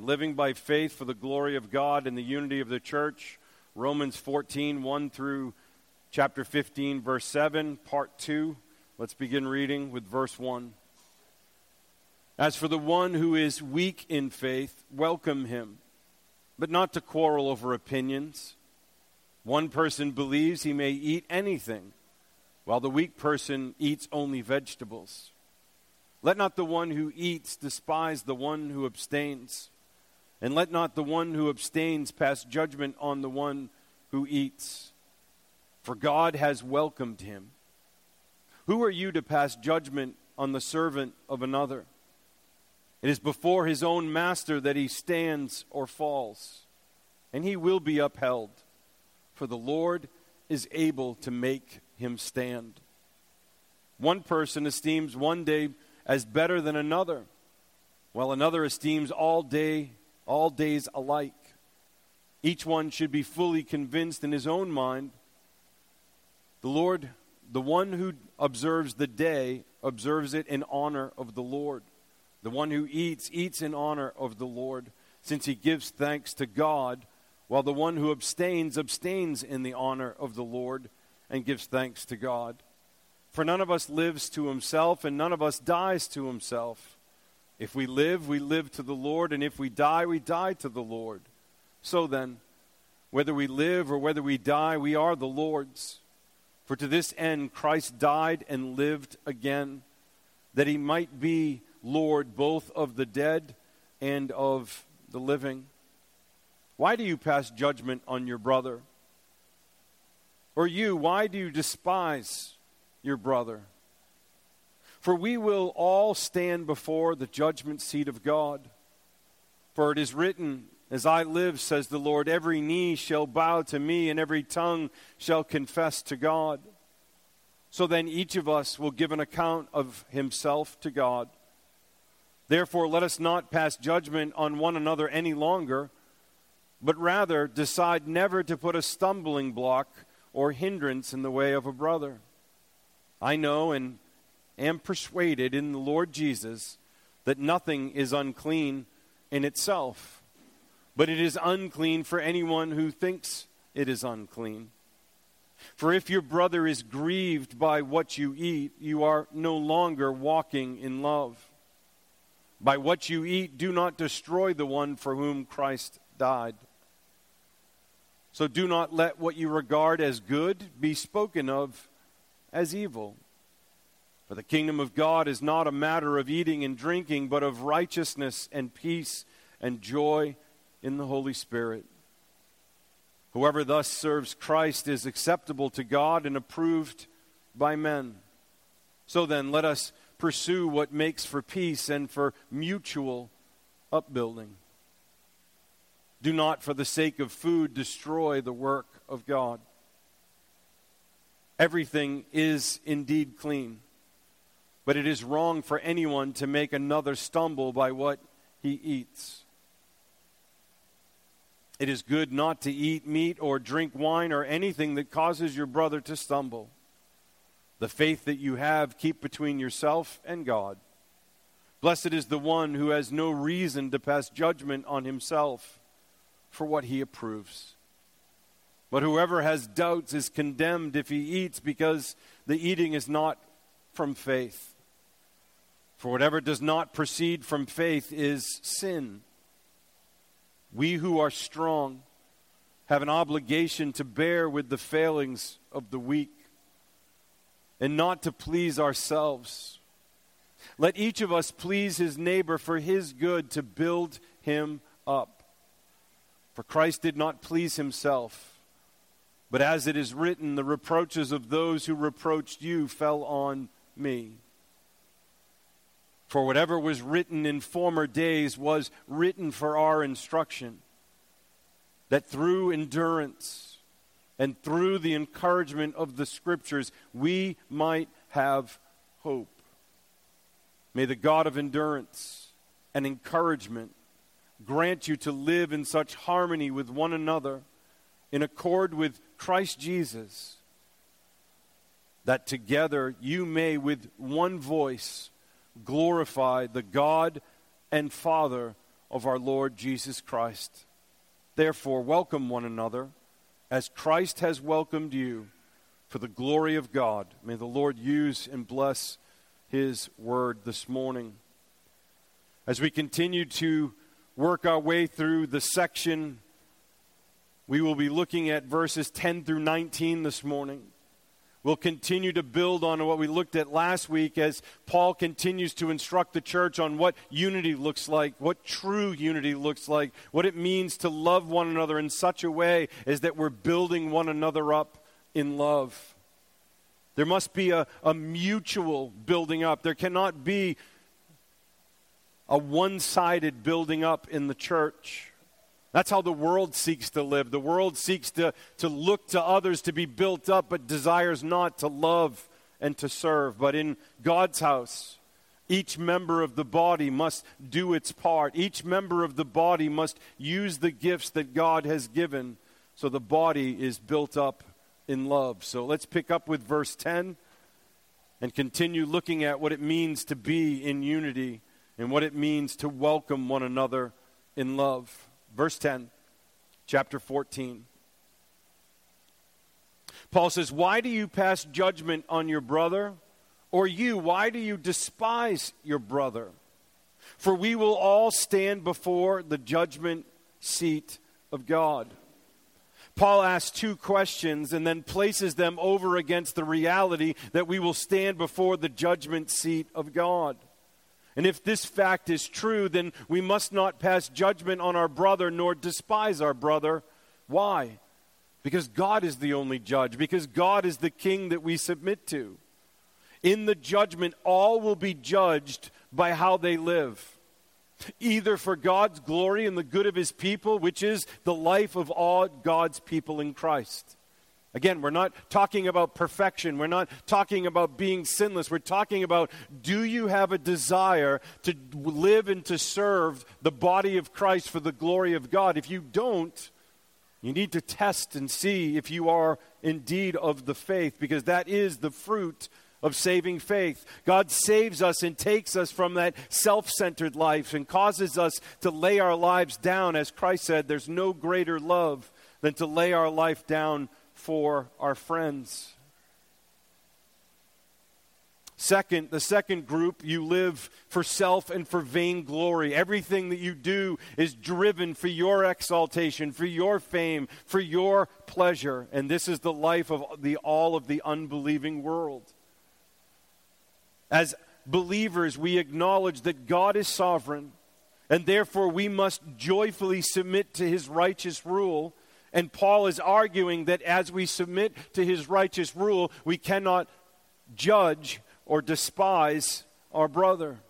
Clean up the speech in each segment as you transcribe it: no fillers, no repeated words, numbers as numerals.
living by faith for the glory of God and the unity of the church. Romans 14, 1 through chapter 15, verse 7, part 2. Let's begin reading with verse 1. As for the one who is weak in faith, welcome him, but not to quarrel over opinions. One person believes he may eat anything, while the weak person eats only vegetables. Let not the one who eats despise the one who abstains, and let not the one who abstains pass judgment on the one who eats, for God has welcomed him. Who are you to pass judgment on the servant of another? It is before his own master that he stands or falls, and he will be upheld, for the Lord is able to make him stand. One person esteems one day as better than another, while another esteems all days alike. Each one should be fully convinced in his own mind. The one who observes the day, observes it in honor of the Lord. The one who eats in honor of the Lord, since he gives thanks to God, while the one who abstains in the honor of the Lord and gives thanks to God. For none of us lives to himself, and none of us dies to himself. If we live to the Lord, and if we die to the Lord. So then, whether we live or whether we die, we are the Lord's. For to this end Christ died and lived again, that he might be Lord both of the dead and of the living. Why do you pass judgment on your brother? Or you, why do you despise your brother? For we will all stand before the judgment seat of God. For it is written, as I live, says the Lord, every knee shall bow to me, and every tongue shall confess to God. So then each of us will give an account of himself to God. Therefore, let us not pass judgment on one another any longer, but rather decide never to put a stumbling block or hindrance in the way of a brother. I know and am persuaded in the Lord Jesus that nothing is unclean in itself, but it is unclean for anyone who thinks it is unclean. For if your brother is grieved by what you eat, you are no longer walking in love. By what you eat, do not destroy the one for whom Christ died. So do not let what you regard as good be spoken of as evil. For the kingdom of God is not a matter of eating and drinking, but of righteousness and peace and joy in the Holy Spirit. Whoever thus serves Christ is acceptable to God and approved by men. So then, let us pursue what makes for peace and for mutual upbuilding. Do not, for the sake of food, destroy the work of God. Everything is indeed clean, but it is wrong for anyone to make another stumble by what he eats. It is good not to eat meat or drink wine or anything that causes your brother to stumble. The faith that you have, keep between yourself and God. Blessed is the one who has no reason to pass judgment on himself for what he approves. But whoever has doubts is condemned if he eats, because the eating is not from faith. For whatever does not proceed from faith is sin. We who are strong have an obligation to bear with the failings of the weak, and not to please ourselves. Let each of us please his neighbor for his good, to build him up. For Christ did not please himself, but as it is written, the reproaches of those who reproached you fell on me. For whatever was written in former days was written for our instruction, that through endurance and through the encouragement of the Scriptures, we might have hope. May the God of endurance and encouragement grant you to live in such harmony with one another, in accord with Christ Jesus, that together you may with one voice glorify the God and Father of our Lord Jesus Christ. Therefore, welcome one another as Christ has welcomed you for the glory of God. May the Lord use and bless His word this morning. As we continue to work our way through the section, we will be looking at verses 10 through 19 this morning. We'll continue to build on what we looked at last week as Paul continues to instruct the church on what unity looks like, what true unity looks like, what it means to love one another in such a way as that we're building one another up in love. There must be a mutual building up. There cannot be a one-sided building up in the church. That's how the world seeks to live. The world seeks to look to others to be built up, but desires not to love and to serve. But in God's house, each member of the body must do its part. Each member of the body must use the gifts that God has given so the body is built up in love. So let's pick up with verse 10 and continue looking at what it means to be in unity and what it means to welcome one another in love. Verse 10, chapter 14. Paul says, "Why do you pass judgment on your brother? Or you, why do you despise your brother? For we will all stand before the judgment seat of God." Paul asks two questions and then places them over against the reality that we will stand before the judgment seat of God. And if this fact is true, then we must not pass judgment on our brother nor despise our brother. Why? Because God is the only judge, because God is the king that we submit to. In the judgment, all will be judged by how they live, either for God's glory and the good of His people, which is the life of all God's people in Christ. Again, we're not talking about perfection. We're not talking about being sinless. We're talking about, do you have a desire to live and to serve the body of Christ for the glory of God? If you don't, you need to test and see if you are indeed of the faith, because that is the fruit of saving faith. God saves us and takes us from that self-centered life and causes us to lay our lives down. As Christ said, there's no greater love than to lay our life down for our friends. Second, the second group, you live for self and for vainglory. Everything that you do is driven for your exaltation, for your fame, for your pleasure. And this is the life of all of the unbelieving world. As believers, we acknowledge that God is sovereign, and therefore we must joyfully submit to His righteous rule. And Paul is arguing that as we submit to His righteous rule, we cannot judge or despise our brother.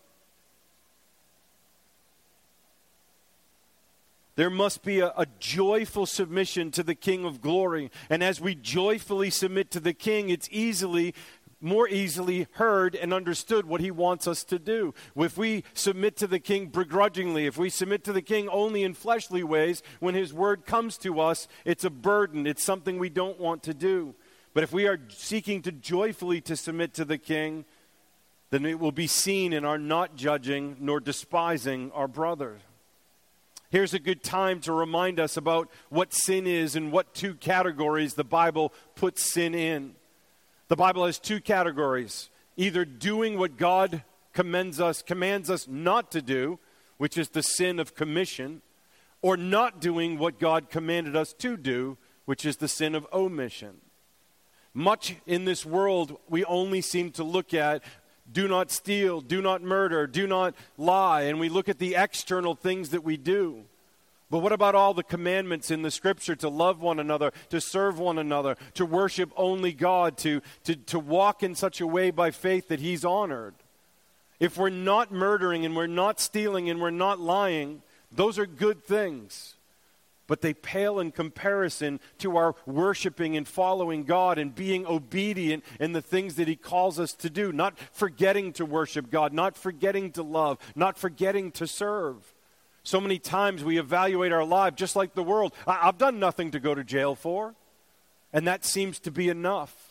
There must be a joyful submission to the King of glory. And as we joyfully submit to the King, it's more easily heard and understood what He wants us to do. If we submit to the King begrudgingly, if we submit to the King only in fleshly ways, when His word comes to us, it's a burden. It's something we don't want to do. But if we are seeking to joyfully to submit to the King, then it will be seen in our not judging nor despising our brother. Here's a good time to remind us about what sin is and what two categories the Bible puts sin in. The Bible has two categories: either doing what God commands us not to do, which is the sin of commission, or not doing what God commanded us to do, which is the sin of omission. Much in this world, we only seem to look at do not steal, do not murder, do not lie, and we look at the external things that we do. But what about all the commandments in the Scripture to love one another, to serve one another, to worship only God, to walk in such a way by faith that He's honored? If we're not murdering and we're not stealing and we're not lying, those are good things. But they pale in comparison to our worshiping and following God and being obedient in the things that He calls us to do. Not forgetting to worship God, not forgetting to love, not forgetting to serve. So many times we evaluate our life just like the world. I've done nothing to go to jail for. And that seems to be enough.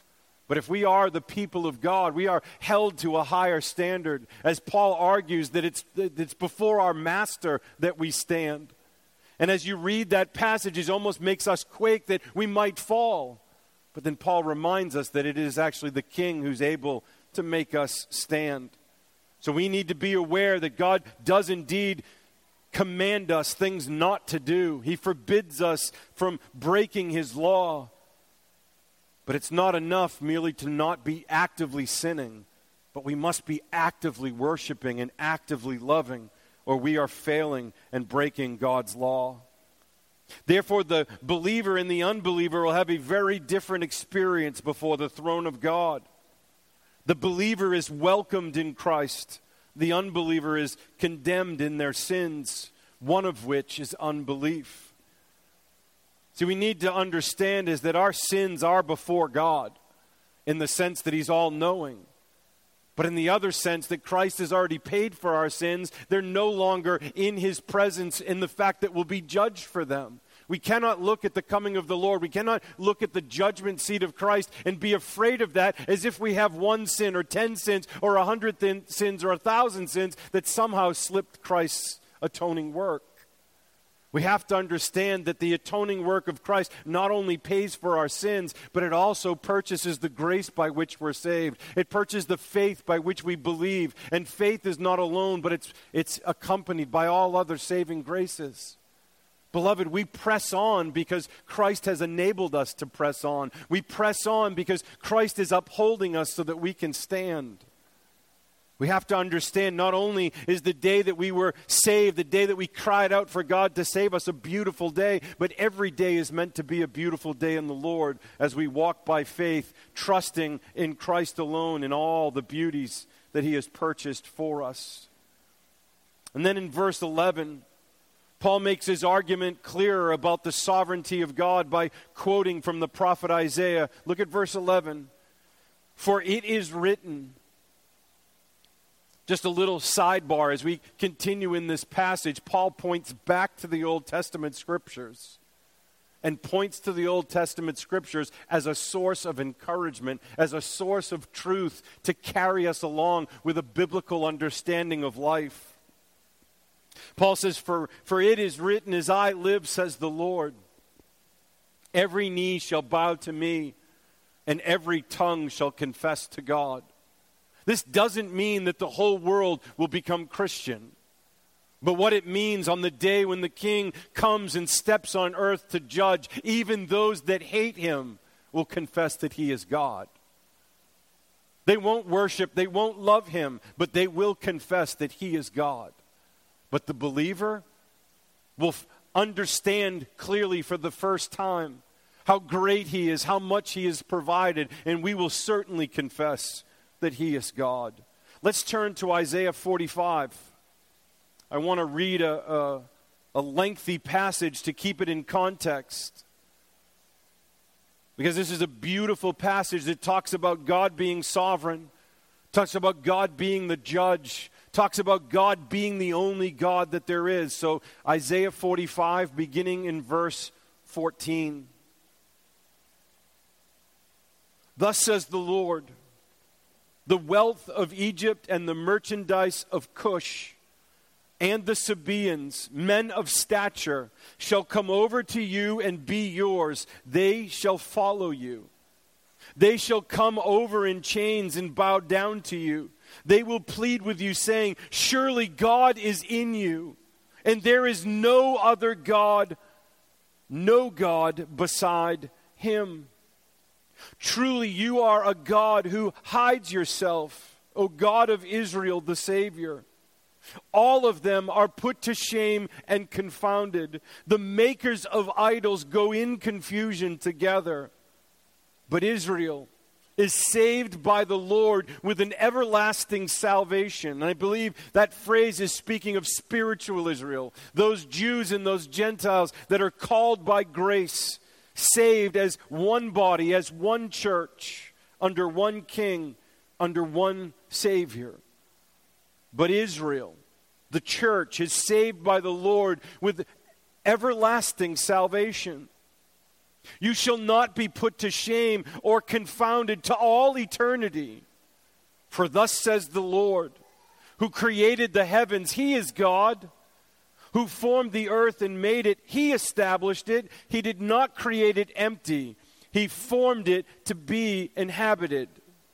But if we are the people of God, we are held to a higher standard. As Paul argues that it's before our master that we stand. And as you read that passage, it almost makes us quake that we might fall. But then Paul reminds us that it is actually the King who's able to make us stand. So we need to be aware that God does indeed command us things not to do. He forbids us from breaking his law. But it's not enough merely to not be actively sinning, but we must be actively worshiping and actively loving, or we are failing and breaking God's law. Therefore, the believer and the unbeliever will have a very different experience before the throne of God. The believer is welcomed in Christ. The unbeliever is condemned in their sins, one of which is unbelief. See, we need to understand is that our sins are before God in the sense that he's all-knowing. But in the other sense that Christ has already paid for our sins, they're no longer in his presence in the fact that we'll be judged for them. We cannot look at the coming of the Lord. We cannot look at the judgment seat of Christ and be afraid of that as if we have one sin or 10 sins or 100 sins or 1,000 sins that somehow slipped Christ's atoning work. We have to understand that the atoning work of Christ not only pays for our sins, but it also purchases the grace by which we're saved. It purchases the faith by which we believe. And faith is not alone, but it's accompanied by all other saving graces. Beloved, we press on because Christ has enabled us to press on. We press on because Christ is upholding us so that we can stand. We have to understand not only is the day that we were saved, the day that we cried out for God to save us, a beautiful day, but every day is meant to be a beautiful day in the Lord as we walk by faith, trusting in Christ alone and all the beauties that he has purchased for us. And then in verse 11, Paul makes his argument clearer about the sovereignty of God by quoting from the prophet Isaiah. Look at verse 11. For it is written. Just a little sidebar as we continue in this passage, Paul points back to the Old Testament scriptures and points to the Old Testament scriptures as a source of encouragement, as a source of truth to carry us along with a biblical understanding of life. Paul says, for it is written, as I live, says the Lord, every knee shall bow to me, and every tongue shall confess to God. This doesn't mean that the whole world will become Christian. But what it means on the day when the King comes and steps on earth to judge, even those that hate him will confess that he is God. They won't worship, they won't love him, but they will confess that he is God. But the believer will understand clearly for the first time how great he is, how much he has provided, and we will certainly confess that he is God. Let's turn to Isaiah 45. I want to read a lengthy passage to keep it in context, because this is a beautiful passage that talks about God being sovereign, talks about God being the judge, talks about God being the only God that there is. So Isaiah 45, beginning in verse 14. Thus says the Lord, the wealth of Egypt and the merchandise of Cush and the Sabaeans, men of stature, shall come over to you and be yours. They shall follow you. They shall come over in chains and bow down to you. They will plead with you, saying, surely God is in you, and there is no other God, no God beside him. Truly you are a God who hides yourself, O God of Israel, the Savior. All of them are put to shame and confounded. The makers of idols go in confusion together. But Israel is saved by the Lord with an everlasting salvation. And I believe that phrase is speaking of spiritual Israel, those Jews and those Gentiles that are called by grace, saved as one body, as one church, under one king, under one Savior. But Israel, the church, is saved by the Lord with everlasting salvation. You shall not be put to shame or confounded to all eternity. For thus says the Lord, who created the heavens, He is God. Who formed the earth and made it, He established it. He did not create it empty. He formed it to be inhabited.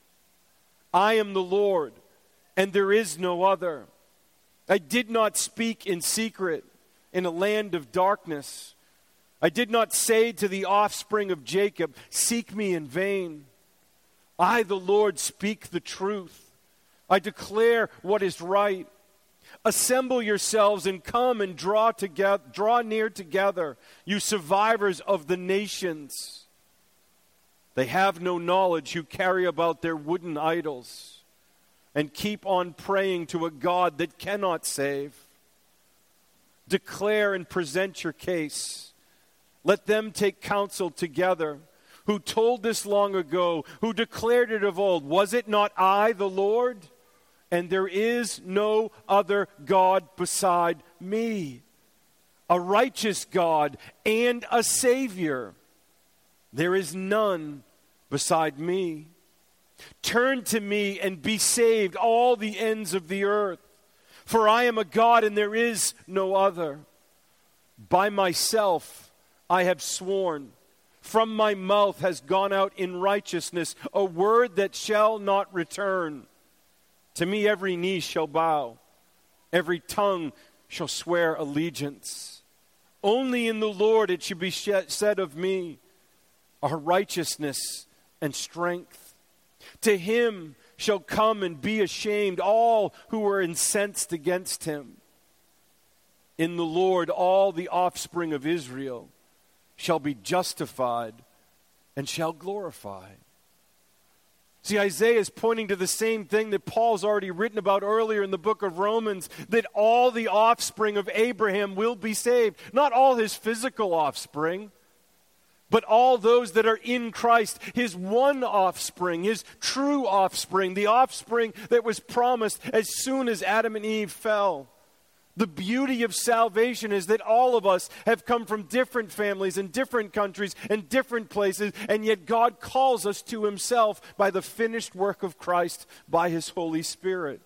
I am the Lord, and there is no other. I did not speak in secret in a land of darkness. I did not say to the offspring of Jacob, seek me in vain. I, the Lord, speak the truth. I declare what is right. Assemble yourselves and come and draw near together, you survivors of the nations. They have no knowledge who carry about their wooden idols and keep on praying to a God that cannot save. Declare and present your case. Let them take counsel together. Who told this long ago? Who declared it of old? Was it not I, the Lord? And there is no other God beside me, a righteous God and a Savior. There is none beside me. Turn to me and be saved, all the ends of the earth. For I am a God and there is no other. By myself I have sworn. From my mouth has gone out in righteousness a word that shall not return. To me every knee shall bow, every tongue shall swear allegiance. Only in the Lord it shall be said of me, our righteousness and strength. To Him shall come and be ashamed all who are incensed against Him. In the Lord all the offspring of Israel shall be justified and shall glorify. See, Isaiah is pointing to the same thing that Paul's already written about earlier in the book of Romans, that all the offspring of Abraham will be saved. Not all his physical offspring, but all those that are in Christ, His one offspring, His true offspring, the offspring that was promised as soon as Adam and Eve fell. The beauty of salvation is that all of us have come from different families and different countries and different places, and yet God calls us to Himself by the finished work of Christ, by His Holy Spirit.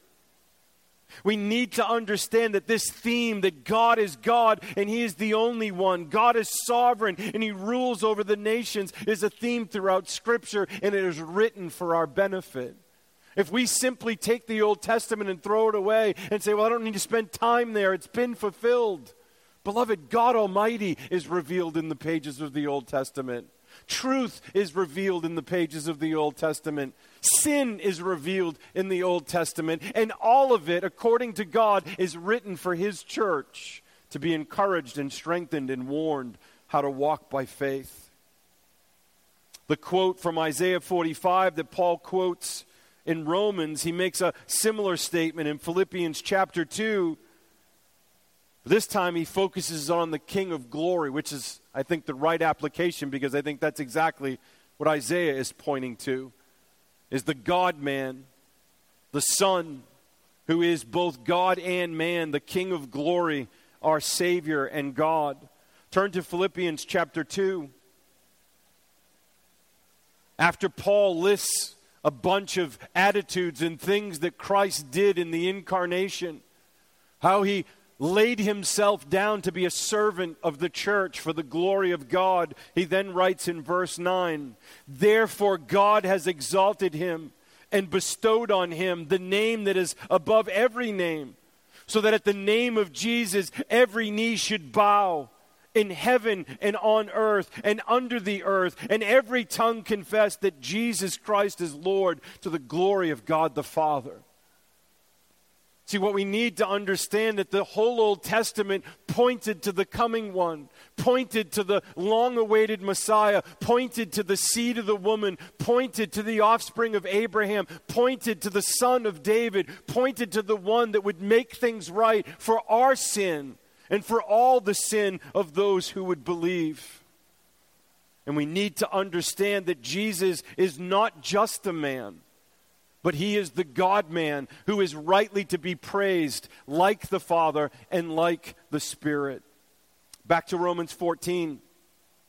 We need to understand that this theme that God is God and He is the only one, God is sovereign and He rules over the nations, is a theme throughout Scripture, and it is written for our benefit. If we simply take the Old Testament and throw it away and say, well, I don't need to spend time there, it's been fulfilled. Beloved, God Almighty is revealed in the pages of the Old Testament. Truth is revealed in the pages of the Old Testament. Sin is revealed in the Old Testament. And all of it, according to God, is written for His church to be encouraged and strengthened and warned how to walk by faith. The quote from Isaiah 45 that Paul quotes in Romans, he makes a similar statement in Philippians chapter 2. This time he focuses on the King of Glory, which is, I think, the right application, because I think that's exactly what Isaiah is pointing to, is the God-man, the Son, who is both God and man, the King of Glory, our Savior and God. Turn to Philippians chapter 2. After Paul lists a bunch of attitudes and things that Christ did in the incarnation, how He laid Himself down to be a servant of the church for the glory of God, he then writes in verse 9, therefore God has exalted Him and bestowed on Him the name that is above every name, so that at the name of Jesus every knee should bow, in heaven and on earth and under the earth, and every tongue confess that Jesus Christ is Lord, to the glory of God the Father. See, what we need to understand, that the whole Old Testament pointed to the coming one, pointed to the long-awaited Messiah, pointed to the seed of the woman, pointed to the offspring of Abraham, pointed to the son of David, pointed to the one that would make things right for our sin and for all the sin of those who would believe. And we need to understand that Jesus is not just a man, but He is the God-man who is rightly to be praised like the Father and like the Spirit. Back to Romans 14.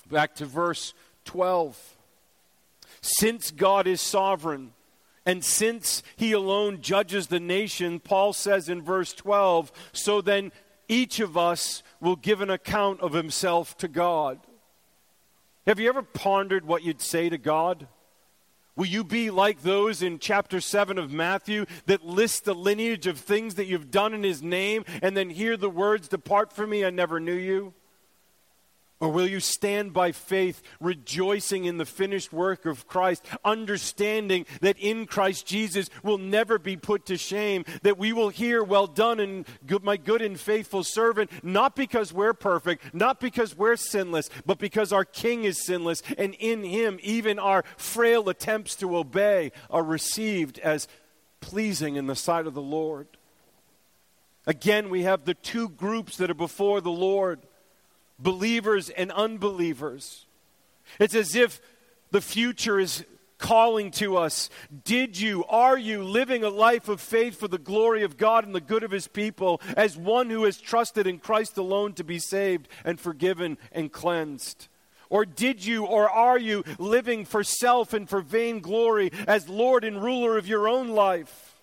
Back to verse 12. Since God is sovereign, and since he alone judges the nation, Paul says in verse 12, so then each of us will give an account of himself to God. Have you ever pondered what you'd say to God? Will you be like those in chapter 7 of Matthew that list the lineage of things that you've done in his name and then hear the words, "Depart from me, I never knew you"? Or will you stand by faith, rejoicing in the finished work of Christ, understanding that in Christ Jesus will never be put to shame, that we will hear, "Well done, and my good and faithful servant," not because we're perfect, not because we're sinless, but because our King is sinless, and in him even our frail attempts to obey are received as pleasing in the sight of the Lord. Again, we have the two groups that are before the Lord. Believers and unbelievers. It's as if the future is calling to us. Are you living a life of faith for the glory of God and the good of his people as one who has trusted in Christ alone to be saved and forgiven and cleansed? Or are you living for self and for vainglory as Lord and ruler of your own life?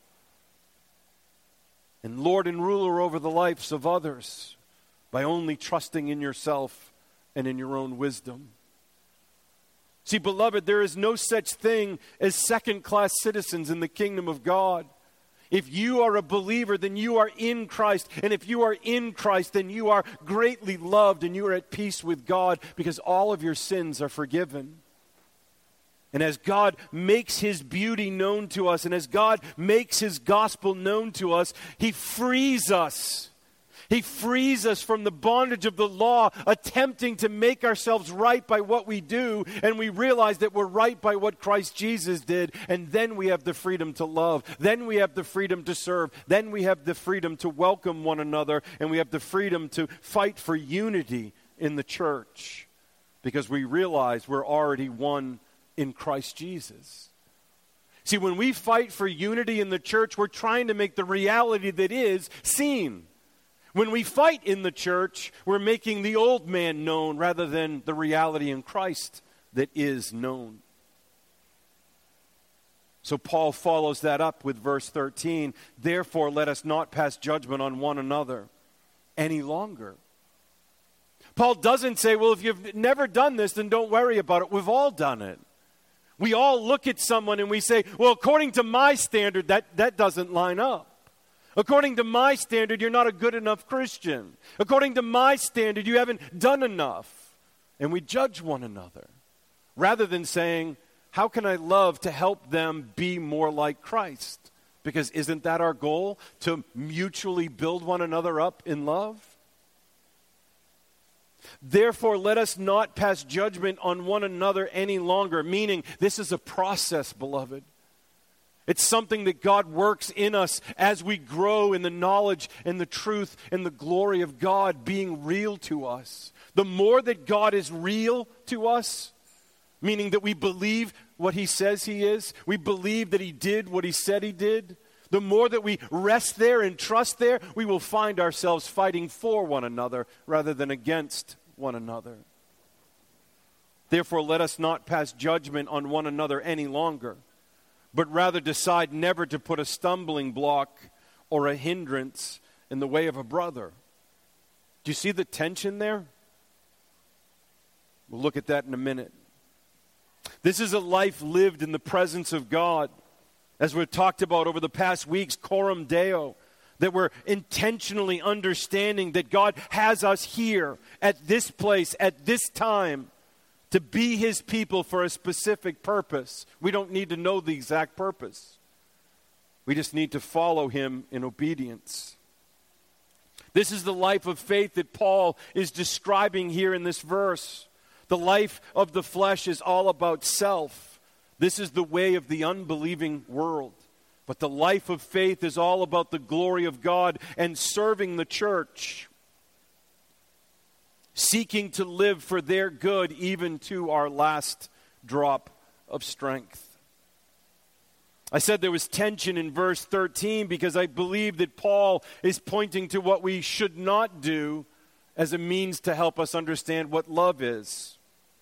And Lord and ruler over the lives of others? By only trusting in yourself and in your own wisdom. See, beloved, there is no such thing as second-class citizens in the kingdom of God. If you are a believer, then you are in Christ. And if you are in Christ, then you are greatly loved and you are at peace with God because all of your sins are forgiven. And as God makes his beauty known to us and as God makes his gospel known to us, he frees us. He frees us from the bondage of the law, attempting to make ourselves right by what we do, and we realize that we're right by what Christ Jesus did, and then we have the freedom to love, then we have the freedom to serve, then we have the freedom to welcome one another, and we have the freedom to fight for unity in the church, because we realize we're already one in Christ Jesus. See, when we fight for unity in the church, we're trying to make the reality that is seen. When we fight in the church, we're making the old man known rather than the reality in Christ that is known. So Paul follows that up with verse 13. Therefore, let us not pass judgment on one another any longer. Paul doesn't say, well, if you've never done this, then don't worry about it. We've all done it. We all look at someone and we say, well, according to my standard, that doesn't line up. According to my standard, you're not a good enough Christian. According to my standard, you haven't done enough. And we judge one another rather than saying, how can I love to help them be more like Christ? Because isn't that our goal? To mutually build one another up in love? Therefore, let us not pass judgment on one another any longer. Meaning, this is a process, beloved. It's something that God works in us as we grow in the knowledge and the truth and the glory of God being real to us. The more that God is real to us, meaning that we believe what he says he is, we believe that he did what he said he did, the more that we rest there and trust there, we will find ourselves fighting for one another rather than against one another. Therefore, let us not pass judgment on one another any longer, but rather decide never to put a stumbling block or a hindrance in the way of a brother. Do you see the tension there? We'll look at that in a minute. This is a life lived in the presence of God. As we've talked about over the past weeks, Coram Deo, that we're intentionally understanding that God has us here at this place, at this time, to be his people for a specific purpose. We don't need to know the exact purpose. We just need to follow him in obedience. This is the life of faith that Paul is describing here in this verse. The life of the flesh is all about self. This is the way of the unbelieving world. But the life of faith is all about the glory of God and serving the church, seeking to live for their good even to our last drop of strength. I said there was tension in verse 13 because I believe that Paul is pointing to what we should not do as a means to help us understand what love is.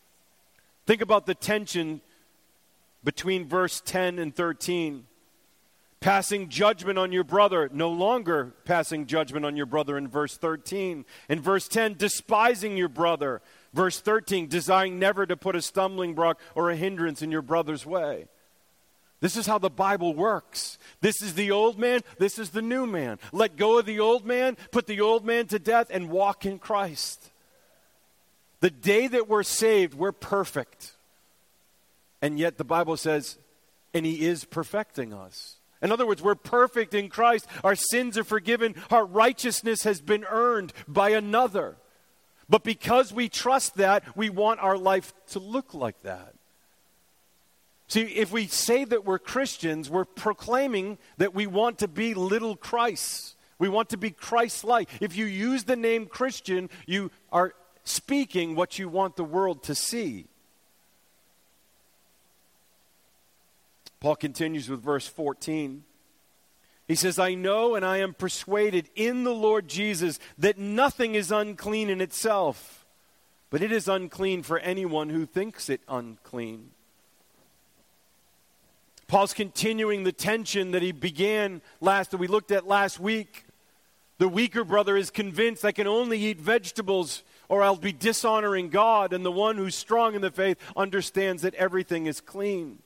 Think about the tension between verse 10 and 13. Passing judgment on your brother, no longer passing judgment on your brother in verse 13. In verse 10, despising your brother. Verse 13, desiring never to put a stumbling block or a hindrance in your brother's way. This is how the Bible works. This is the old man, this is the new man. Let go of the old man, put the old man to death, and walk in Christ. The day that we're saved, we're perfect. And yet the Bible says, and He is perfecting us. In other words, we're perfect in Christ. Our sins are forgiven. Our righteousness has been earned by another. But because we trust that, we want our life to look like that. See, if we say that we're Christians, we're proclaiming that we want to be little Christs. We want to be Christ-like. If you use the name Christian, you are speaking what you want the world to see. Paul continues with verse 14. He says, I know and I am persuaded in the Lord Jesus that nothing is unclean in itself, but it is unclean for anyone who thinks it unclean. Paul's continuing the tension that he began that we looked at last week. The weaker brother is convinced I can only eat vegetables or I'll be dishonoring God, and the one who's strong in the faith understands that everything is clean.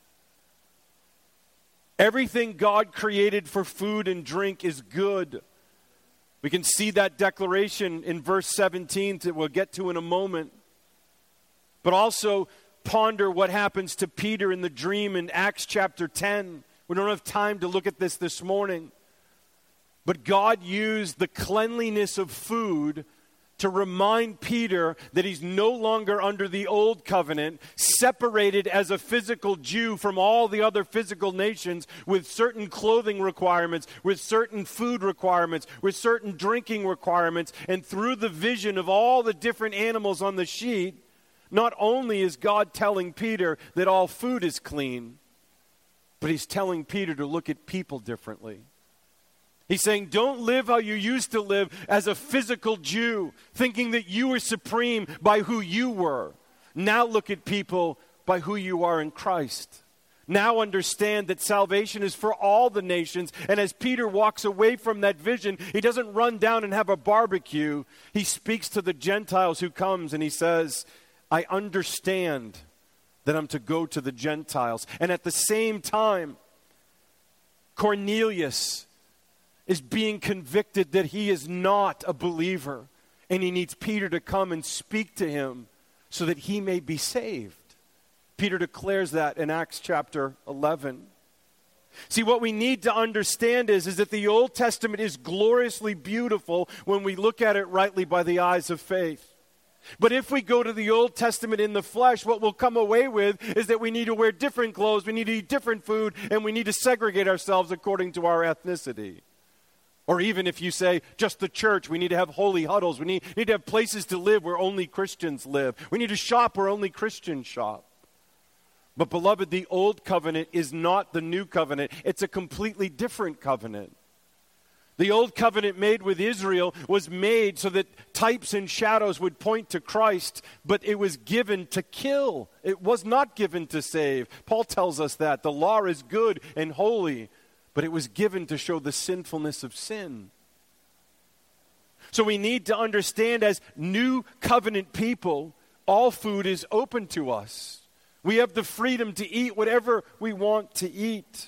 Everything God created for food and drink is good. We can see that declaration in verse 17 that we'll get to in a moment. But also ponder what happens to Peter in the dream in Acts chapter 10. We don't have time to look at this morning. But God used the cleanliness of food to remind Peter that he's no longer under the old covenant, separated as a physical Jew from all the other physical nations with certain clothing requirements, with certain food requirements, with certain drinking requirements. And through the vision of all the different animals on the sheet, not only is God telling Peter that all food is clean, but He's telling Peter to look at people differently. He's saying, don't live how you used to live as a physical Jew, thinking that you were supreme by who you were. Now look at people by who you are in Christ. Now understand that salvation is for all the nations. And as Peter walks away from that vision, he doesn't run down and have a barbecue. He speaks to the Gentiles who comes and he says, I understand that I'm to go to the Gentiles. And at the same time, Cornelius is being convicted that he is not a believer, and he needs Peter to come and speak to him so that he may be saved. Peter declares that in Acts chapter 11. See, what we need to understand is that the Old Testament is gloriously beautiful when we look at it rightly by the eyes of faith. But if we go to the Old Testament in the flesh, what we'll come away with is that we need to wear different clothes, we need to eat different food, and we need to segregate ourselves according to our ethnicity. Or even if you say, just the church, we need to have holy huddles. We need to have places to live where only Christians live. We need to shop where only Christians shop. But beloved, the old covenant is not the new covenant. It's a completely different covenant. The old covenant made with Israel was made so that types and shadows would point to Christ, but it was given to kill. It was not given to save. Paul tells us that. The law is good and holy, but it was given to show the sinfulness of sin. So we need to understand as new covenant people, all food is open to us. We have the freedom to eat whatever we want to eat.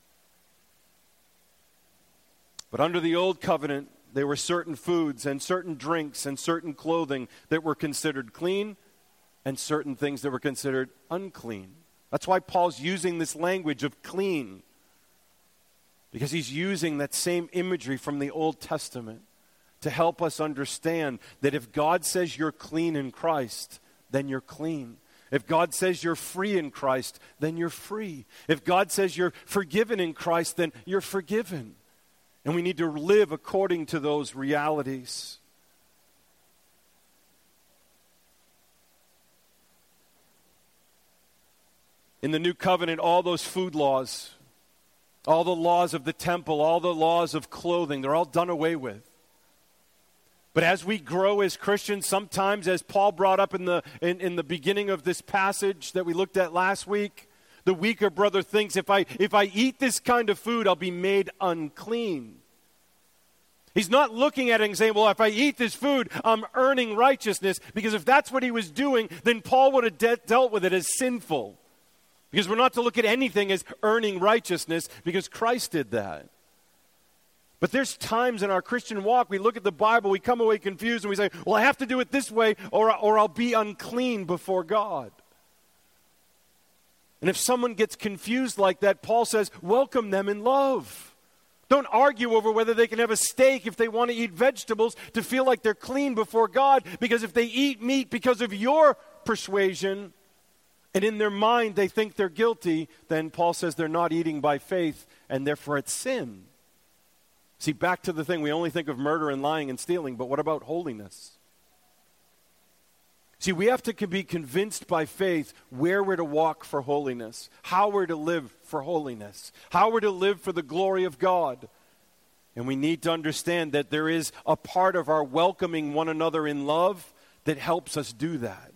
But under the old covenant, there were certain foods and certain drinks and certain clothing that were considered clean and certain things that were considered unclean. That's why Paul's using this language of clean. Because he's using that same imagery from the Old Testament to help us understand that if God says you're clean in Christ, then you're clean. If God says you're free in Christ, then you're free. If God says you're forgiven in Christ, then you're forgiven. And we need to live according to those realities. In the new covenant, all those food laws, all the laws of the temple, all the laws of clothing, they're all done away with. But as we grow as Christians, sometimes, as Paul brought up in the beginning of this passage that we looked at last week, the weaker brother thinks, if I eat this kind of food, I'll be made unclean. He's not looking at it and saying, well, if I eat this food, I'm earning righteousness. Because if that's what he was doing, then Paul would have dealt with it as sinful. Because we're not to look at anything as earning righteousness, because Christ did that. But there's times in our Christian walk, we look at the Bible, we come away confused, and we say, well, I have to do it this way, or I'll be unclean before God. And if someone gets confused like that, Paul says, welcome them in love. Don't argue over whether they can have a steak if they want to eat vegetables to feel like they're clean before God. Because if they eat meat because of your persuasion, and in their mind they think they're guilty, then Paul says they're not eating by faith, and therefore it's sin. See, back to the thing, we only think of murder and lying and stealing, but what about holiness? See, we have to be convinced by faith where we're to walk for holiness, how we're to live for holiness, how we're to live for the glory of God. And we need to understand that there is a part of our welcoming one another in love that helps us do that.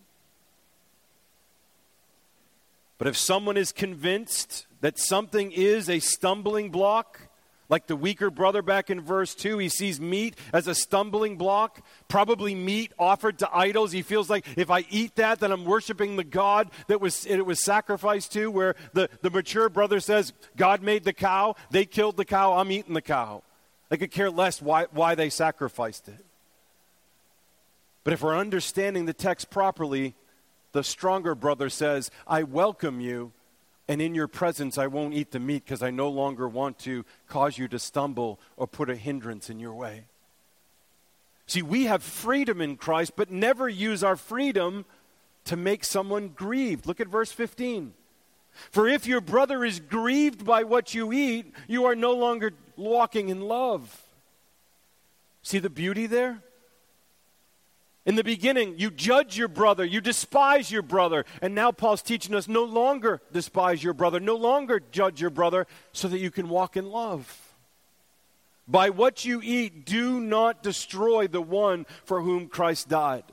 But if someone is convinced that something is a stumbling block, like the weaker brother back in verse 2, he sees meat as a stumbling block, probably meat offered to idols. He feels like if I eat that, then I'm worshiping the God that it was sacrificed to, where the mature brother says, God made the cow, they killed the cow, I'm eating the cow. They could care less why they sacrificed it. But if we're understanding the text properly, the stronger brother says, I welcome you, and in your presence I won't eat the meat because I no longer want to cause you to stumble or put a hindrance in your way. See, we have freedom in Christ, but never use our freedom to make someone grieved. Look at verse 15. For if your brother is grieved by what you eat, you are no longer walking in love. See the beauty there? In the beginning, you judge your brother, you despise your brother. And now Paul's teaching us no longer despise your brother, no longer judge your brother, so that you can walk in love. By what you eat, do not destroy the one for whom Christ died.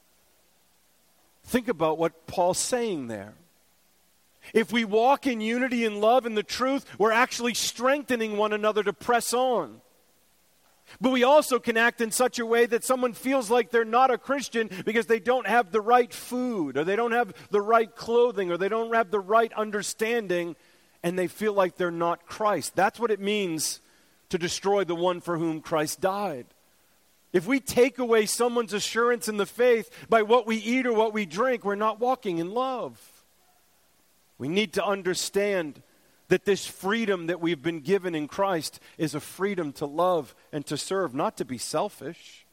Think about what Paul's saying there. If we walk in unity and love and the truth, we're actually strengthening one another to press on. But we also can act in such a way that someone feels like they're not a Christian because they don't have the right food, or they don't have the right clothing, or they don't have the right understanding, and they feel like they're not Christ. That's what it means to destroy the one for whom Christ died. If we take away someone's assurance in the faith by what we eat or what we drink, we're not walking in love. We need to understand that this freedom that we've been given in Christ is a freedom to love and to serve, not to be selfish.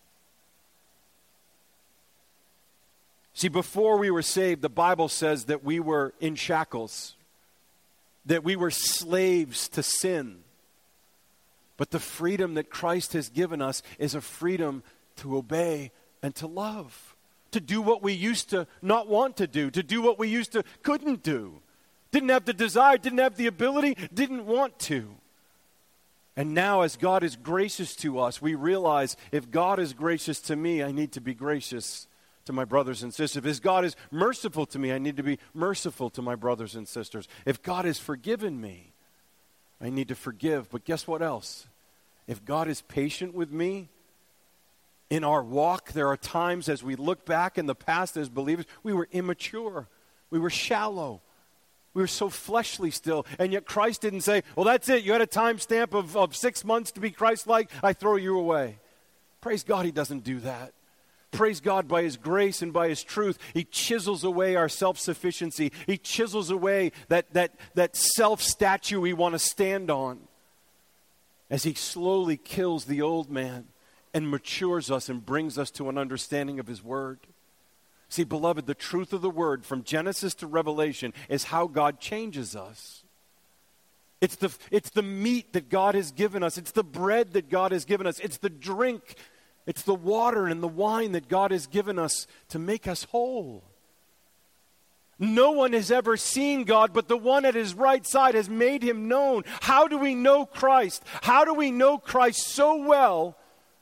See, before we were saved, the Bible says that we were in shackles, that we were slaves to sin. But the freedom that Christ has given us is a freedom to obey and to love, to do what we used to not want to do what we used to couldn't do. Didn't have the desire, didn't have the ability, didn't want to. And now as God is gracious to us, we realize if God is gracious to me, I need to be gracious to my brothers and sisters. If God is merciful to me, I need to be merciful to my brothers and sisters. If God has forgiven me, I need to forgive. But guess what else? If God is patient with me, in our walk, there are times as we look back in the past as believers, we were immature, we were shallow. We were so fleshly still, and yet Christ didn't say, well, that's it. You had a time stamp of 6 months to be Christ-like. I throw you away. Praise God, he doesn't do that. Praise God, by his grace and by his truth, he chisels away our self-sufficiency. He chisels away that self-statue we want to stand on as he slowly kills the old man and matures us and brings us to an understanding of his word. See, beloved, the truth of the word from Genesis to Revelation is how God changes us. It's the meat that God has given us. It's the bread that God has given us. It's the drink. It's the water and the wine that God has given us to make us whole. No one has ever seen God, but the one at his right side has made him known. How do we know Christ? How do we know Christ so well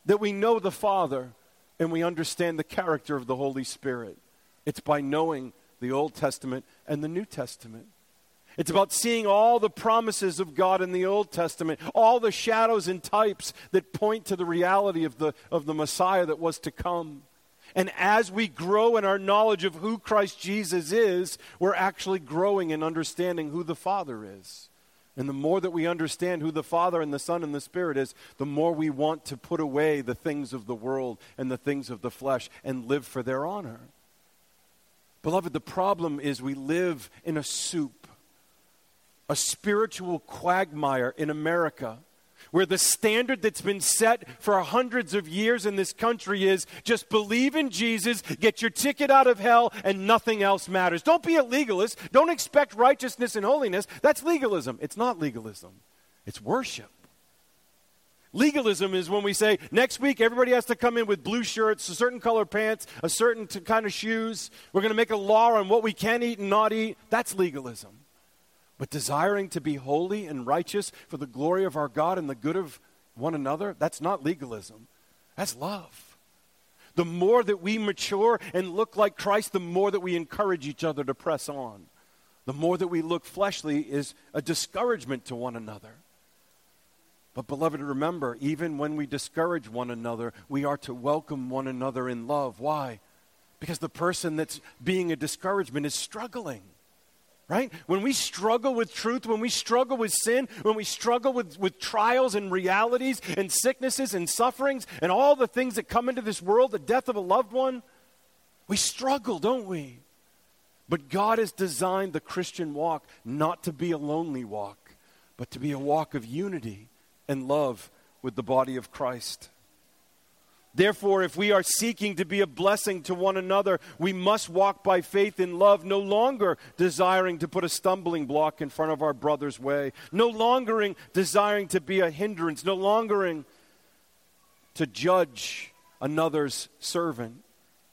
that we know the Father and we understand the character of the Holy Spirit. It's by knowing the Old Testament and the New Testament. It's about seeing all the promises of God in the Old Testament, all the shadows and types that point to the reality of the Messiah that was to come. And as we grow in our knowledge of who Christ Jesus is, we're actually growing in understanding who the Father is. And the more that we understand who the Father and the Son and the Spirit is, the more we want to put away the things of the world and the things of the flesh and live for their honor. Beloved, the problem is we live in a soup, a spiritual quagmire in America, where the standard that's been set for hundreds of years in this country is just believe in Jesus, get your ticket out of hell, and nothing else matters. Don't be a legalist. Don't expect righteousness and holiness. That's legalism. It's not legalism. It's worship. Legalism is when we say, next week everybody has to come in with blue shirts, a certain color pants, a certain kind of shoes. We're going to make a law on what we can eat and not eat. That's legalism. But desiring to be holy and righteous for the glory of our God and the good of one another, that's not legalism. That's love. The more that we mature and look like Christ, the more that we encourage each other to press on. The more that we look fleshly is a discouragement to one another. But beloved, remember, even when we discourage one another, we are to welcome one another in love. Why? Because the person that's being a discouragement is struggling. Right? When we struggle with truth, when we struggle with sin, when we struggle with trials and realities and sicknesses and sufferings and all the things that come into this world, the death of a loved one, we struggle, don't we? But God has designed the Christian walk not to be a lonely walk, but to be a walk of unity and love with the body of Christ. Therefore, if we are seeking to be a blessing to one another, we must walk by faith in love, no longer desiring to put a stumbling block in front of our brother's way, no longer desiring to be a hindrance, no longer to judge another's servant.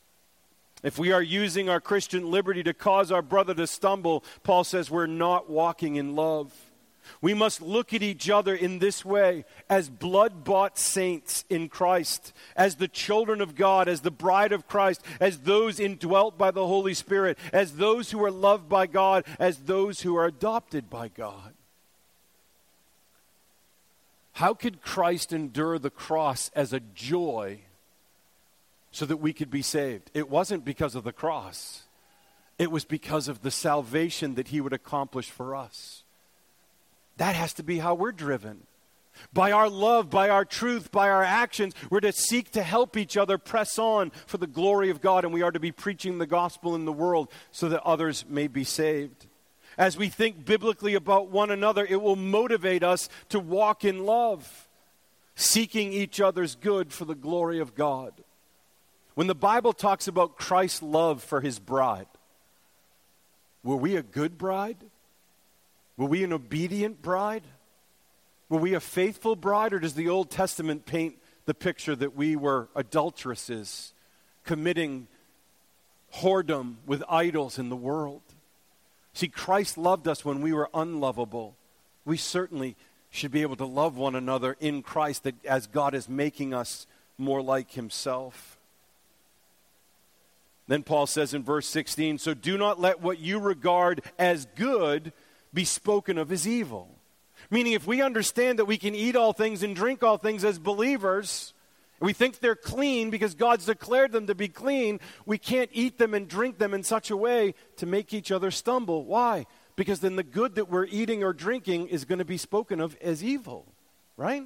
If we are using our Christian liberty to cause our brother to stumble, Paul says we're not walking in love. We must look at each other in this way, as blood-bought saints in Christ, as the children of God, as the bride of Christ, as those indwelt by the Holy Spirit, as those who are loved by God, as those who are adopted by God. How could Christ endure the cross as a joy so that we could be saved? It wasn't because of the cross. It was because of the salvation that he would accomplish for us. That has to be how we're driven. By our love, by our truth, by our actions, we're to seek to help each other press on for the glory of God, and we are to be preaching the gospel in the world so that others may be saved. As we think biblically about one another, it will motivate us to walk in love, seeking each other's good for the glory of God. When the Bible talks about Christ's love for his bride, were we a good bride? Were we an obedient bride? Were we a faithful bride? Or does the Old Testament paint the picture that we were adulteresses, committing whoredom with idols in the world? See, Christ loved us when we were unlovable. We certainly should be able to love one another in Christ, that as God is making us more like himself. Then Paul says in verse 16, so do not let what you regard as good be spoken of as evil. Meaning, if we understand that we can eat all things and drink all things as believers, and we think they're clean because God's declared them to be clean, we can't eat them and drink them in such a way to make each other stumble. Why? Because then the good that we're eating or drinking is going to be spoken of as evil, right?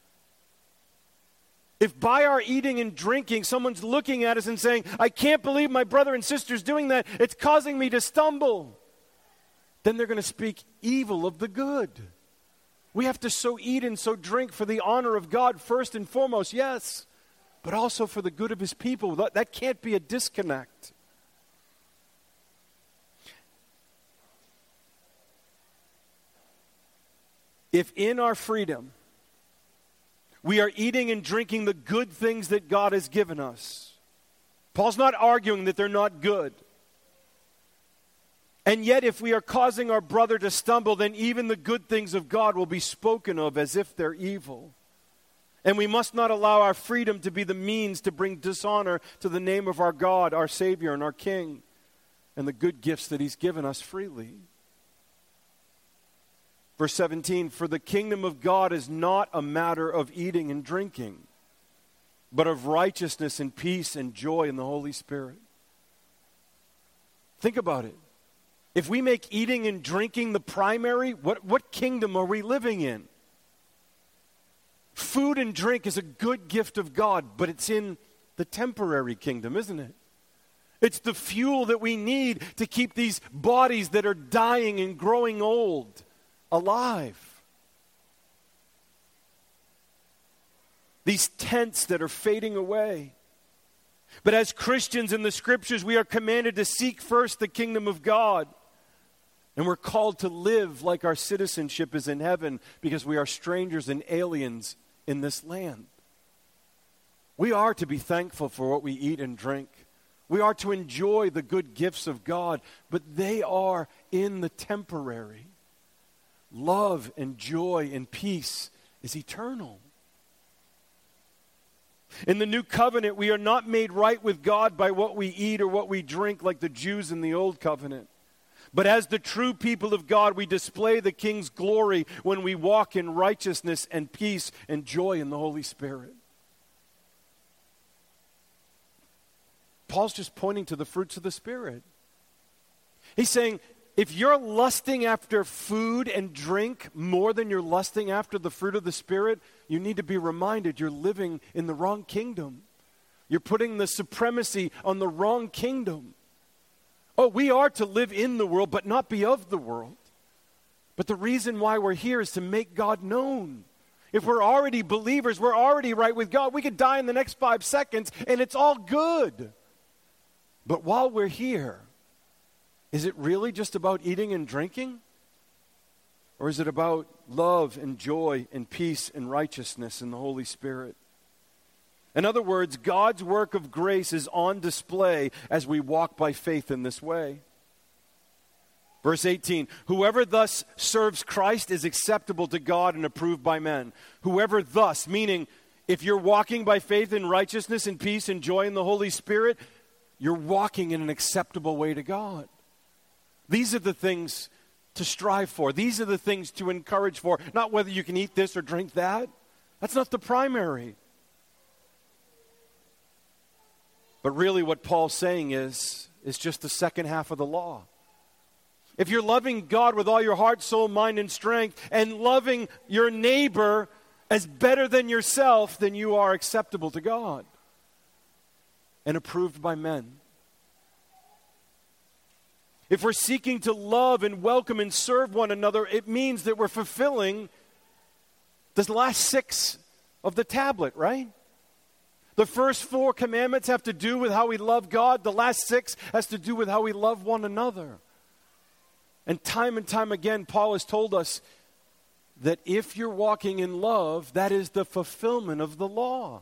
If by our eating and drinking, someone's looking at us and saying, I can't believe my brother and sister's doing that, it's causing me to stumble, then they're going to speak evil of the good. We have to so eat and so drink for the honor of God first and foremost, yes, but also for the good of his people. That can't be a disconnect. If in our freedom we are eating and drinking the good things that God has given us, Paul's not arguing that they're not good. And yet, if we are causing our brother to stumble, then even the good things of God will be spoken of as if they're evil. And we must not allow our freedom to be the means to bring dishonor to the name of our God, our Savior, and our King, and the good gifts that He's given us freely. Verse 17, for the kingdom of God is not a matter of eating and drinking, but of righteousness and peace and joy in the Holy Spirit. Think about it. If we make eating and drinking the primary, what kingdom are we living in? Food and drink is a good gift of God, but it's in the temporary kingdom, isn't it? It's the fuel that we need to keep these bodies that are dying and growing old alive. These tents that are fading away. But as Christians in the Scriptures, we are commanded to seek first the kingdom of God. And we're called to live like our citizenship is in heaven, because we are strangers and aliens in this land. We are to be thankful for what we eat and drink. We are to enjoy the good gifts of God, but they are in the temporary. Love and joy and peace is eternal. In the new covenant, we are not made right with God by what we eat or what we drink like the Jews in the old covenant. But as the true people of God, we display the King's glory when we walk in righteousness and peace and joy in the Holy Spirit. Paul's just pointing to the fruits of the Spirit. He's saying, if you're lusting after food and drink more than you're lusting after the fruit of the Spirit, you need to be reminded you're living in the wrong kingdom. You're putting the supremacy on the wrong kingdom. Oh, we are to live in the world, but not be of the world. But the reason why we're here is to make God known. If we're already believers, we're already right with God. We could die in the next 5 seconds, and it's all good. But while we're here, is it really just about eating and drinking? Or is it about love and joy and peace and righteousness in the Holy Spirit? In other words, God's work of grace is on display as we walk by faith in this way. Verse 18, whoever thus serves Christ is acceptable to God and approved by men. Whoever thus, meaning if you're walking by faith in righteousness and peace and joy in the Holy Spirit, you're walking in an acceptable way to God. These are the things to strive for. These are the things to encourage for. Not whether you can eat this or drink that. That's not the primary. But really what Paul's saying is just the second half of the law. If you're loving God with all your heart, soul, mind, and strength, and loving your neighbor as better than yourself, then you are acceptable to God and approved by men. If we're seeking to love and welcome and serve one another, it means that we're fulfilling the last 6 of the tablet, right? The first 4 commandments have to do with how we love God. The last 6 has to do with how we love one another. And time again, Paul has told us that if you're walking in love, that is the fulfillment of the law.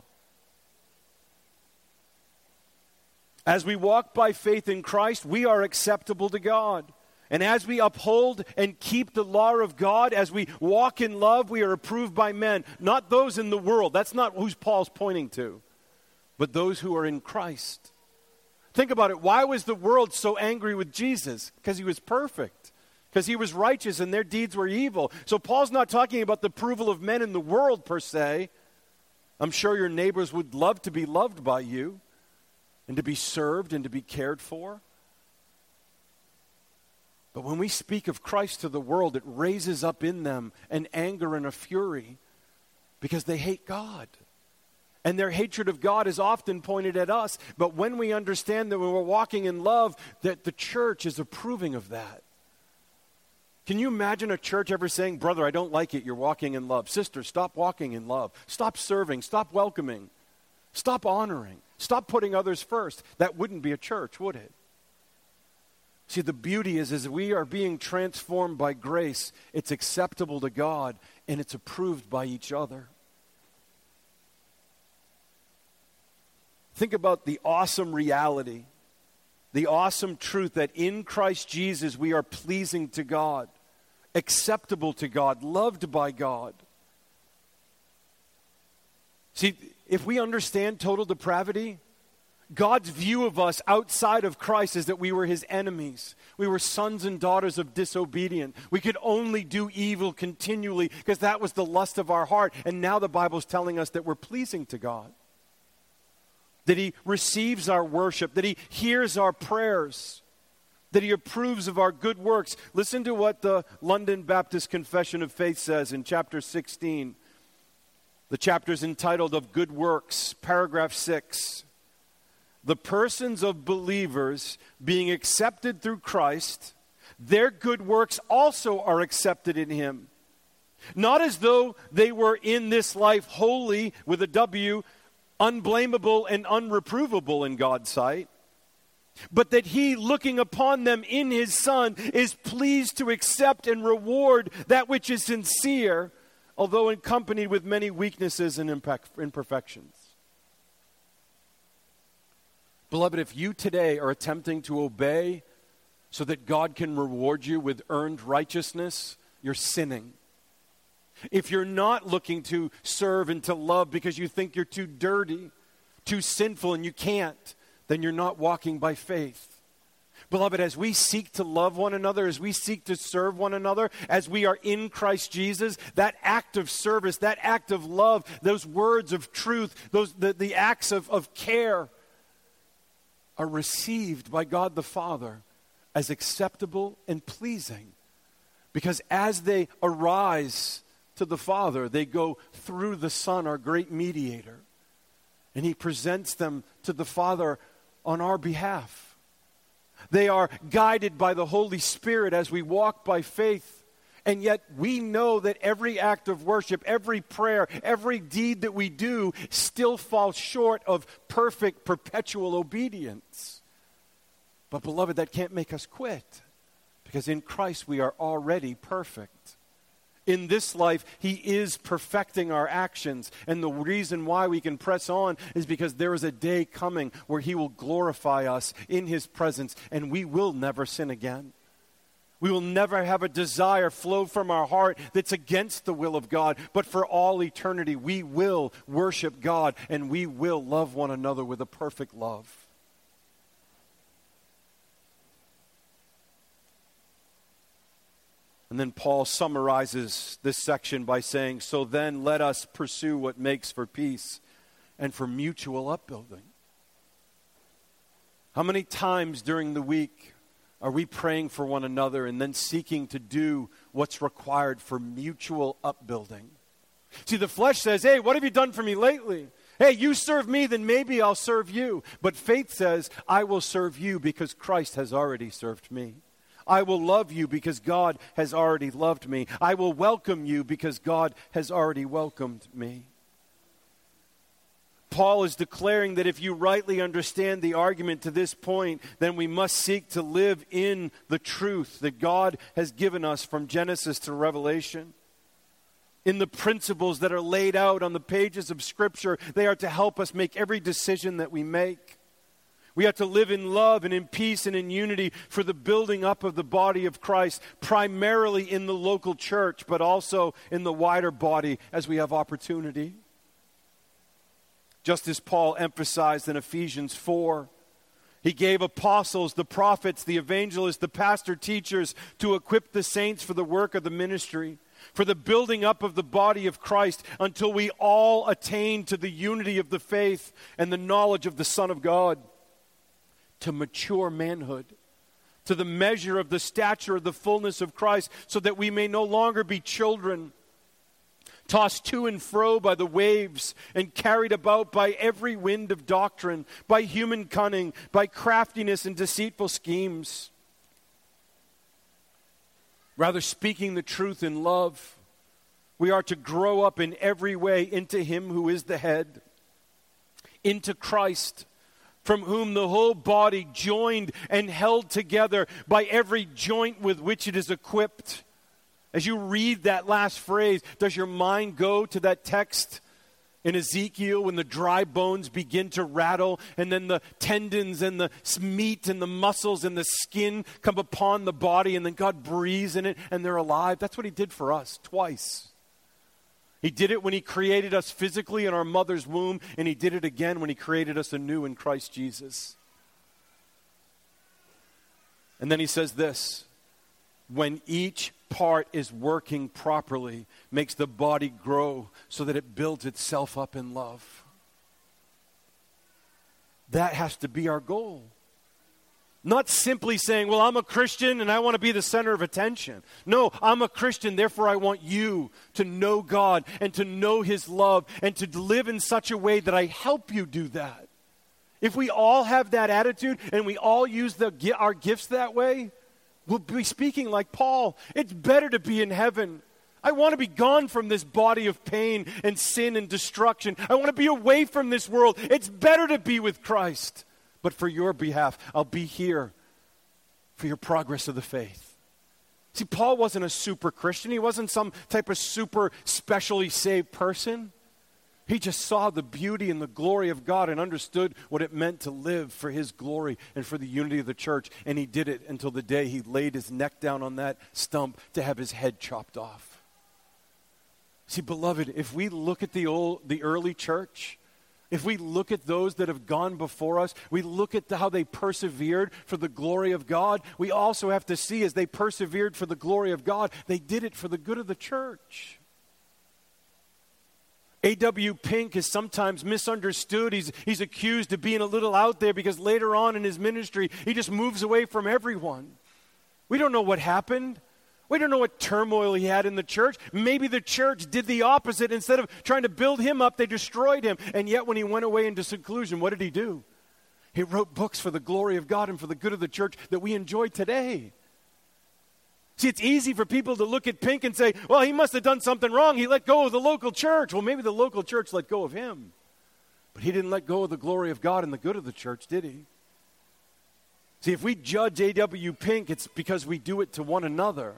As we walk by faith in Christ, we are acceptable to God. And as we uphold and keep the law of God, as we walk in love, we are approved by men. Not those in the world. That's not who Paul's pointing to. But those who are in Christ. Think about it. Why was the world so angry with Jesus? Because he was perfect. Because he was righteous and their deeds were evil. So Paul's not talking about the approval of men in the world per se. I'm sure your neighbors would love to be loved by you and to be served and to be cared for. But when we speak of Christ to the world, it raises up in them an anger and a fury because they hate God. And their hatred of God is often pointed at us. But when we understand that when we're walking in love, that the church is approving of that. Can you imagine a church ever saying, brother, I don't like it, you're walking in love. Sister, stop walking in love. Stop serving, stop welcoming, stop honoring, stop putting others first. That wouldn't be a church, would it? See, the beauty is as we are being transformed by grace, it's acceptable to God and it's approved by each other. Think about the awesome reality, the awesome truth that in Christ Jesus we are pleasing to God, acceptable to God, loved by God. See, if we understand total depravity, God's view of us outside of Christ is that we were his enemies. We were sons and daughters of disobedience. We could only do evil continually because that was the lust of our heart. And now the Bible's telling us that we're pleasing to God, that he receives our worship, that he hears our prayers, that he approves of our good works. Listen to what the London Baptist Confession of Faith says in chapter 16. The chapter is entitled Of Good Works, paragraph 6. The persons of believers being accepted through Christ, their good works also are accepted in him. Not as though they were in this life holy, with a W, unblameable and unreprovable in God's sight, but that he, looking upon them in his Son, is pleased to accept and reward that which is sincere, although accompanied with many weaknesses and imperfections. Beloved, if you today are attempting to obey so that God can reward you with earned righteousness, you're sinning. If you're not looking to serve and to love because you think you're too dirty, too sinful, and you can't, then you're not walking by faith. Beloved, as we seek to love one another, as we seek to serve one another, as we are in Christ Jesus, that act of service, that act of love, those words of truth, the acts of care, are received by God the Father as acceptable and pleasing. Because as they arise to the Father, they go through the Son, our great mediator. And he presents them to the Father on our behalf. They are guided by the Holy Spirit as we walk by faith. And yet we know that every act of worship, every prayer, every deed that we do still falls short of perfect, perpetual obedience. But beloved, that can't make us quit, because in Christ we are already perfect. In this life, he is perfecting our actions. And the reason why we can press on is because there is a day coming where he will glorify us in his presence, and we will never sin again. We will never have a desire flow from our heart that's against the will of God. But for all eternity, we will worship God and we will love one another with a perfect love. And then Paul summarizes this section by saying, so then let us pursue what makes for peace and for mutual upbuilding. How many times during the week are we praying for one another and then seeking to do what's required for mutual upbuilding? See, the flesh says, hey, what have you done for me lately? Hey, you serve me, then maybe I'll serve you. But faith says, I will serve you because Christ has already served me. I will love you because God has already loved me. I will welcome you because God has already welcomed me. Paul is declaring that if you rightly understand the argument to this point, then we must seek to live in the truth that God has given us from Genesis to Revelation. In the principles that are laid out on the pages of Scripture, they are to help us make every decision that we make. We have to live in love and in peace and in unity for the building up of the body of Christ, primarily in the local church, but also in the wider body as we have opportunity. Just as Paul emphasized in Ephesians 4, he gave apostles, the prophets, the evangelists, the pastor teachers to equip the saints for the work of the ministry, for the building up of the body of Christ until we all attain to the unity of the faith and the knowledge of the Son of God, to mature manhood, to the measure of the stature of the fullness of Christ, so that we may no longer be children, tossed to and fro by the waves and carried about by every wind of doctrine, by human cunning, by craftiness and deceitful schemes. Rather, speaking the truth in love, we are to grow up in every way into him who is the head, into Christ, from whom the whole body, joined and held together by every joint with which it is equipped. As you read that last phrase, does your mind go to that text in Ezekiel when the dry bones begin to rattle and then the tendons and the meat and the muscles and the skin come upon the body and then God breathes in it and they're alive? That's what he did for us twice. He did it when he created us physically in our mother's womb, and he did it again when he created us anew in Christ Jesus. And then he says this, when each part is working properly, makes the body grow so that it builds itself up in love. That has to be our goal. Not simply saying, well, I'm a Christian and I want to be the center of attention. No, I'm a Christian, therefore I want you to know God and to know His love and to live in such a way that I help you do that. If we all have that attitude and we all use our gifts that way, we'll be speaking like Paul. It's better to be in heaven. I want to be gone from this body of pain and sin and destruction. I want to be away from this world. It's better to be with Christ. But for your behalf, I'll be here for your progress of the faith. See, Paul wasn't a super Christian. He wasn't some type of super specially saved person. He just saw the beauty and the glory of God and understood what it meant to live for His glory and for the unity of the church. And he did it until the day he laid his neck down on that stump to have his head chopped off. See, beloved, if we look at the early church, if we look at those that have gone before us, we look at how they persevered for the glory of God, we also have to see as they persevered for the glory of God, they did it for the good of the church. A.W. Pink is sometimes misunderstood. He's accused of being a little out there because later on in his ministry, he just moves away from everyone. We don't know what happened. We don't know what turmoil he had in the church. Maybe the church did the opposite. Instead of trying to build him up, they destroyed him. And yet when he went away into seclusion, what did he do? He wrote books for the glory of God and for the good of the church that we enjoy today. See, it's easy for people to look at Pink and say, well, he must have done something wrong. He let go of the local church. Well, maybe the local church let go of him. But he didn't let go of the glory of God and the good of the church, did he? See, if we judge A.W. Pink, it's because we do it to one another.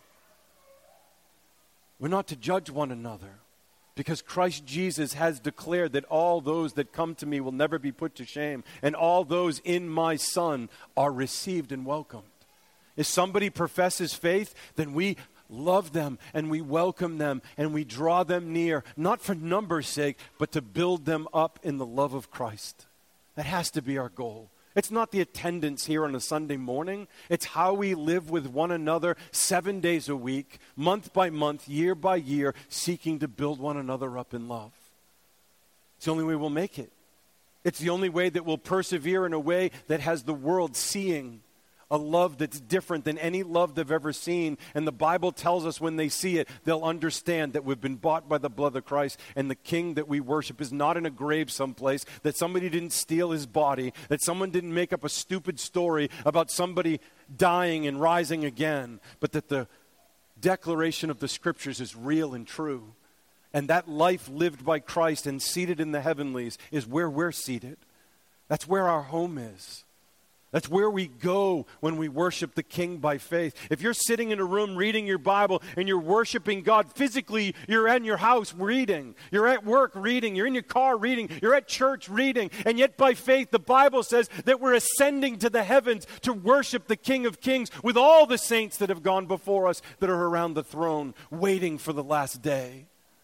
We're not to judge one another because Christ Jesus has declared that all those that come to me will never be put to shame, and all those in my Son are received and welcomed. If somebody professes faith, then we love them and we welcome them and we draw them near, not for numbers' sake, but to build them up in the love of Christ. That has to be our goal. It's not the attendance here on a Sunday morning. It's how we live with one another 7 days a week, month by month, year by year, seeking to build one another up in love. It's the only way we'll make it. It's the only way that we'll persevere in a way that has the world seeing a love that's different than any love they've ever seen. And the Bible tells us when they see it, they'll understand that we've been bought by the blood of Christ, and the King that we worship is not in a grave someplace, that somebody didn't steal his body, that someone didn't make up a stupid story about somebody dying and rising again, but that the declaration of the Scriptures is real and true. And that life lived by Christ and seated in the heavenlies is where we're seated. That's where our home is. That's where we go when we worship the King by faith. If you're sitting in a room reading your Bible and you're worshiping God physically, you're in your house reading. You're at work reading. You're in your car reading. You're at church reading. And yet by faith, the Bible says that we're ascending to the heavens to worship the King of Kings with all the saints that have gone before us that are around the throne, waiting for the last day.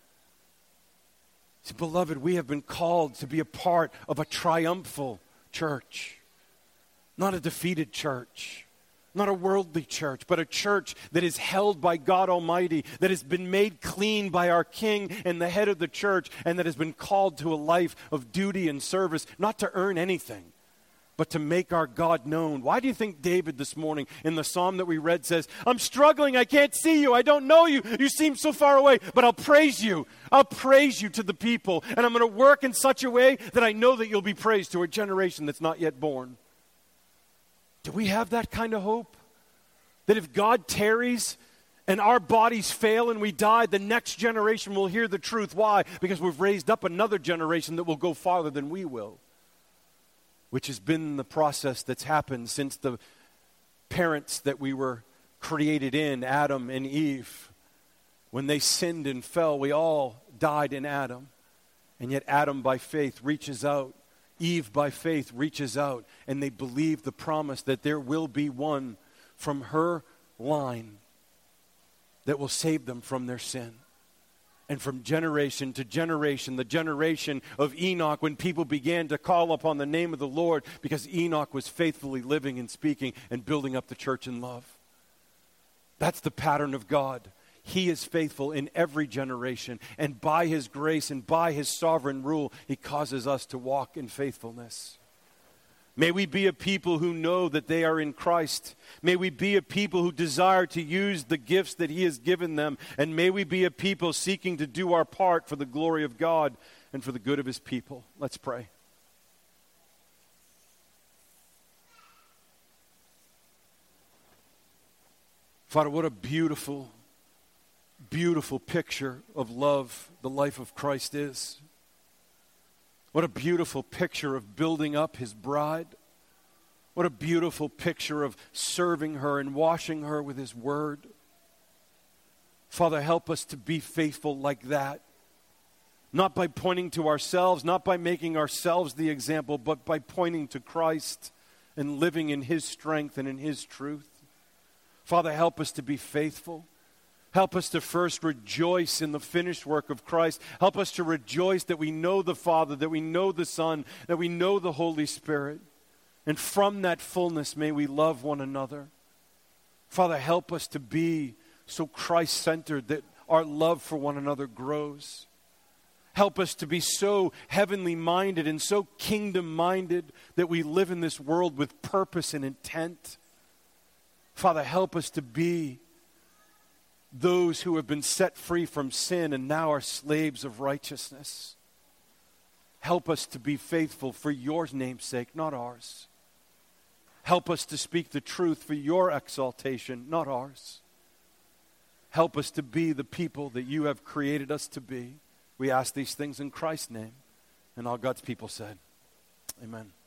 See, beloved, we have been called to be a part of a triumphal church. Not a defeated church, not a worldly church, but a church that is held by God Almighty, that has been made clean by our King and the head of the church, and that has been called to a life of duty and service, not to earn anything, but to make our God known. Why do you think David this morning in the psalm that we read says, I'm struggling, I can't see you, I don't know you, you seem so far away, but I'll praise you. I'll praise you to the people, and I'm going to work in such a way that I know that you'll be praised to a generation that's not yet born. Do we have that kind of hope? That if God tarries and our bodies fail and we die, the next generation will hear the truth. Why? Because we've raised up another generation that will go farther than we will. Which has been the process that's happened since the parents that we were created in, Adam and Eve. When they sinned and fell, we all died in Adam. And yet Adam by faith reaches out. Eve, by faith, reaches out, and they believe the promise that there will be one from her line that will save them from their sin. And from generation to generation, the generation of Enoch, when people began to call upon the name of the Lord, because Enoch was faithfully living and speaking and building up the church in love. That's the pattern of God. He is faithful in every generation, and by His grace and by His sovereign rule, He causes us to walk in faithfulness. May we be a people who know that they are in Christ. May we be a people who desire to use the gifts that He has given them. And may we be a people seeking to do our part for the glory of God and for the good of His people. Let's pray. Father, what a beautiful, beautiful picture of love the life of Christ is. What a beautiful picture of building up His bride. What a beautiful picture of serving her and washing her with His word. Father, help us to be faithful like that. Not by pointing to ourselves, not by making ourselves the example, but by pointing to Christ and living in His strength and in His truth. Father, help us to be faithful. Help us to first rejoice in the finished work of Christ. Help us to rejoice that we know the Father, that we know the Son, that we know the Holy Spirit. And from that fullness, may we love one another. Father, help us to be so Christ-centered that our love for one another grows. Help us to be so heavenly minded and so kingdom minded that we live in this world with purpose and intent. Father, help us to be those who have been set free from sin and now are slaves of righteousness. Help us to be faithful for your name's sake, not ours. Help us to speak the truth for your exaltation, not ours. Help us to be the people that you have created us to be. We ask these things in Christ's name. And all God's people said, amen.